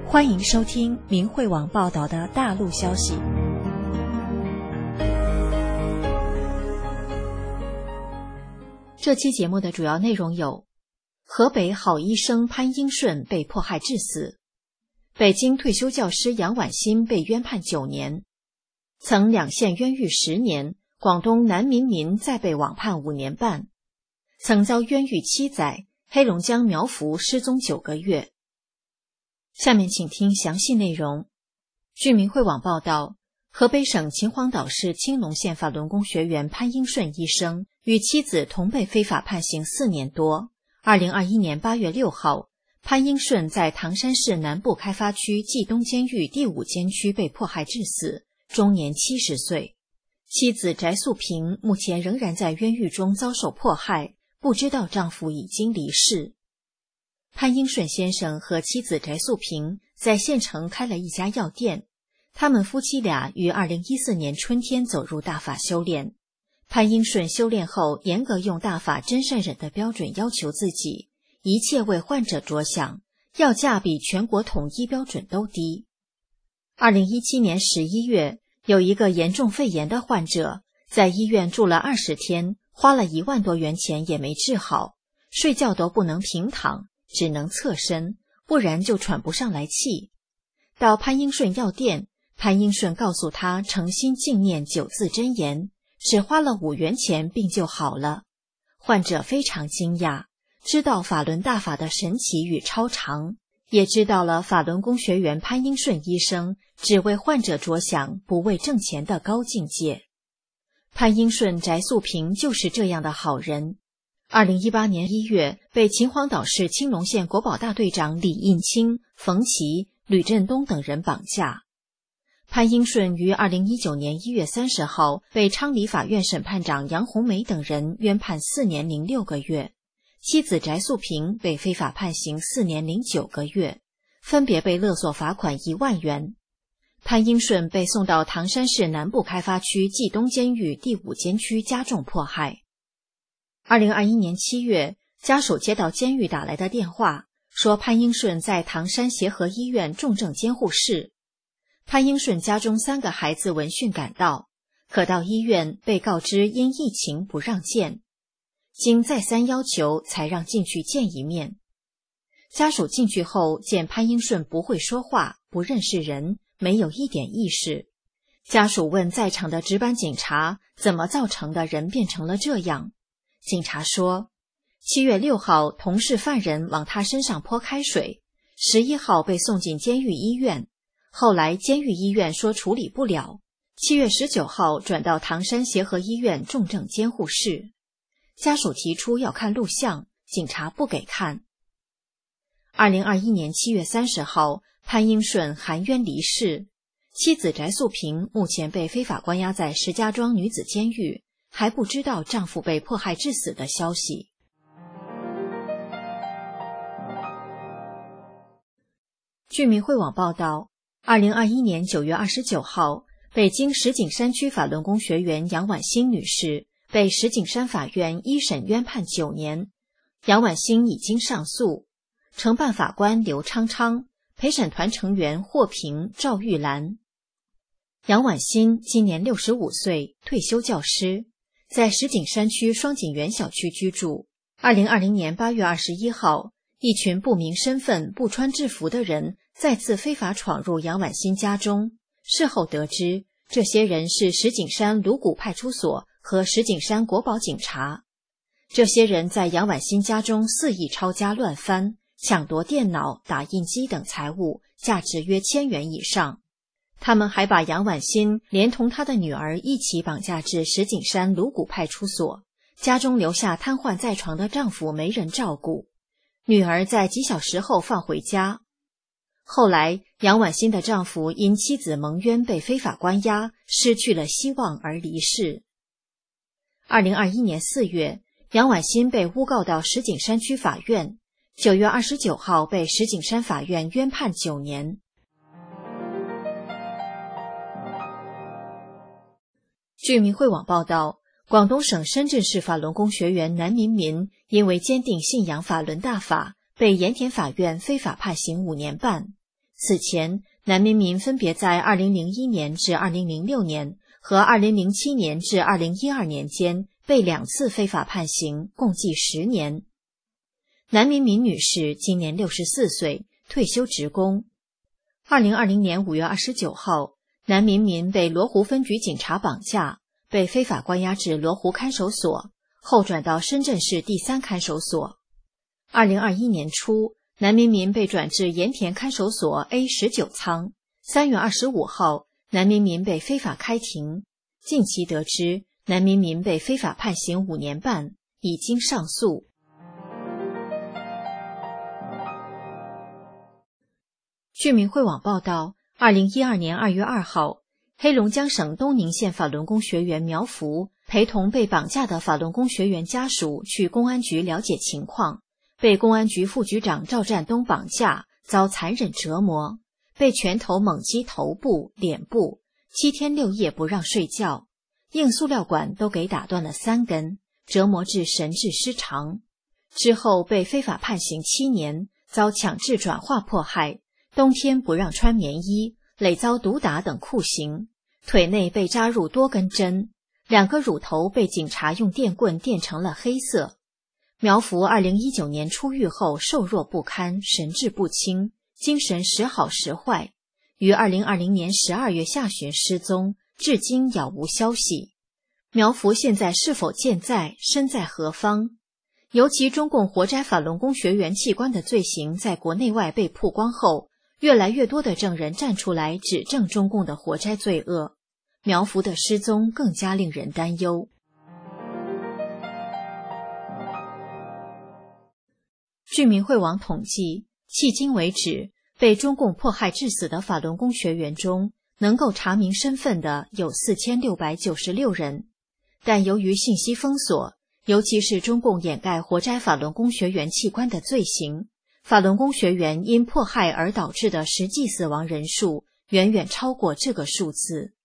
欢迎收听明慧网报道的大陆消息。这期节目的主要内容有：河北好医生潘英顺被迫害致死，北京退休教师杨婉欣被冤判9年，曾两县冤狱10年，广东南民民再被网判5年半，曾遭冤狱7载，黑龙江苗阜失踪9个月。下面请听详细内容。据明慧网报道，河北省秦皇岛市青龙县法轮功学员潘英顺医生与妻子同被非法判刑4年多。2021年8月6号，潘英顺在唐山市南部开发区冀东监狱第5监区被迫害致死，终年70岁。妻子翟素萍目前仍然在冤狱中遭受迫害，不知道丈夫已经离世。潘英顺先生和妻子翟素萍在县城开了一家药店，他们夫妻俩于2014年春天走入大法修炼。潘英顺修炼后严格用大法真善忍的标准要求自己，一切为患者着想，药价比全国统一标准都低。2017年11月，有一个严重肺炎的患者在医院住了20天，花了1万多元钱也没治好，睡觉都不能平躺，只能侧身，不然就喘不上来气。到潘英顺药店，潘英顺告诉他诚心静念9字真言，只花了5元钱病就好了。患者非常惊讶，知道法轮大法的神奇与超常，也知道了法轮功学员潘英顺医生只为患者着想，不为挣钱的高境界。潘英顺、翟素萍就是这样的好人。2018年1月，被秦皇岛市青龙县国保大队长李应清、冯琦、吕振东等人绑架。潘英顺于2019年1月30号被昌黎法院审判长杨红梅等人冤判4年06个月，妻子翟素萍被非法判刑4年09个月，分别被勒索罚款1万元。潘英顺被送到唐山市南部开发区冀东监狱第5监区加重迫害。2021年7月，家属接到监狱打来的电话，说潘英顺在唐山协和医院重症监护室。潘英顺家中3个孩子闻讯赶到，可到医院被告知因疫情不让见，经再三要求才让进去见一面。家属进去后见潘英顺不会说话，不认识人，没有一点意识。家属问在场的值班警察怎么造成的人变成了这样。警察说，7月6号同事犯人往他身上泼开水，11号被送进监狱医院，后来监狱医院说处理不了，7月19号转到唐山协和医院重症监护室。家属提出要看录像，警察不给看。2021年7月30号，潘英顺含冤离世，妻子翟素萍目前被非法关押在石家庄女子监狱，还不知道丈夫被迫害致死的消息。据明慧网报道，2021年9月29号，北京石景山区法轮功学员杨婉欣女士被石景山法院一审冤判9年，杨婉欣已经上诉。承办法官刘昌昌，陪审团成员霍平、赵玉兰。杨婉欣今年65岁，退休教师，在石景山区双井园小区居住。2020年8月21号，一群不明身份、不穿制服的人再次非法闯入杨婉欣家中。事后得知，这些人是石景山鲁谷派出所和石景山国保警察。这些人在杨婉欣家中肆意抄家乱翻，抢夺电脑、打印机等财物，价值约1000元以上。他们还把杨婉欣连同她的女儿一起绑架至石景山鲁谷派出所，家中留下瘫痪在床的丈夫没人照顾，女儿在几小时后放回家。后来，杨婉欣的丈夫因妻子蒙冤被非法关押，失去了希望而离世。2021年4月，杨婉欣被诬告到石景山区法院，9月29号被石景山法院冤判9年。据明慧网报道，广东省深圳市法轮功学员南民民因为坚定信仰法轮大法，被盐田法院非法判刑5年半。 此前，南民民分别在2001年至2006年和2007年至2012年间被2次非法判刑，共计10年。南民民女士今年64岁，退休职工。2020年5月29号，南民民被罗湖分局警察绑架，被非法关押至罗湖看守所，后转到深圳市第3看守所。2021年初，南民民被转至盐田看守所 A19 仓。3月25号，南民民被非法开庭。近期得知，南民民被非法判刑5年半，已经上诉。居民会网报道，2012年2月2号，黑龙江省东宁县法轮功学员苗福陪同被绑架的法轮功学员家属去公安局了解情况，被公安局副局长赵占东绑架，遭残忍折磨，被拳头猛击头部、脸部，7天6夜不让睡觉，硬塑料管都给打断了3根，折磨至神志失常。之后被非法判刑7年，遭强制转化迫害，冬天不让穿棉衣，累遭毒打等酷刑，腿内被扎入多根针，2个乳头被警察用电棍电成了黑色。苗福2019年出狱后瘦弱不堪，神志不清，精神时好时坏，于2020年12月下旬失踪，至今杳无消息。苗福现在是否健在，身在何方？尤其中共活摘法轮功学员器官的罪行在国内外被曝光后，越来越多的证人站出来指证中共的活摘罪恶，苗福的失踪更加令人担忧。居民会网统计，迄今为止，被中共迫害致死的法轮功学员中，能够查明身份的有4696人，但由于信息封锁，尤其是中共掩盖活摘法轮功学员器官的罪行，法轮功学员因迫害而导致的实际死亡人数远远超过这个数字。